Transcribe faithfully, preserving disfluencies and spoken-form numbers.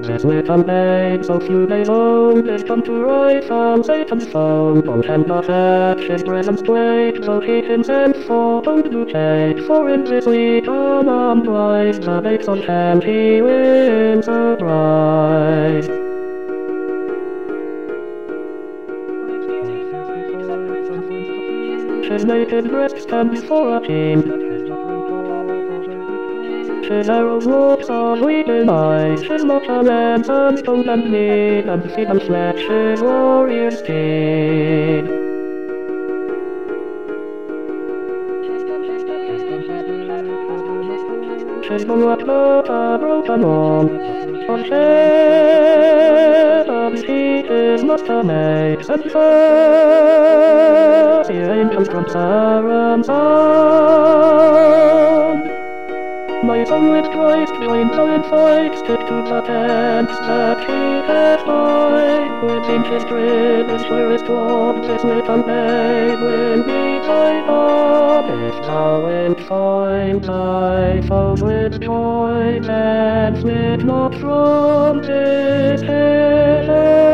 This little maid, so few days old, is come to rise from Satan's fold. Both and not at his presence great, so he himself fought on to take. For in this week unarmed rise, the babe's on hand he wins the prize. His naked breast stands before a king. His arrows walks on weeping eyes. His mortal lance and stone and need, and feet and flesh his warrior's steed. His bulwark not a broken one. On heaven's heat is not a maid, and first the angels from Saren's sound. My son with Christ joins all in fight, stick to the tent that he has died. Within his dread is where it walks, this little maid will be thy God. If thou wilt find thy foes with joy, dance with not from this heaven.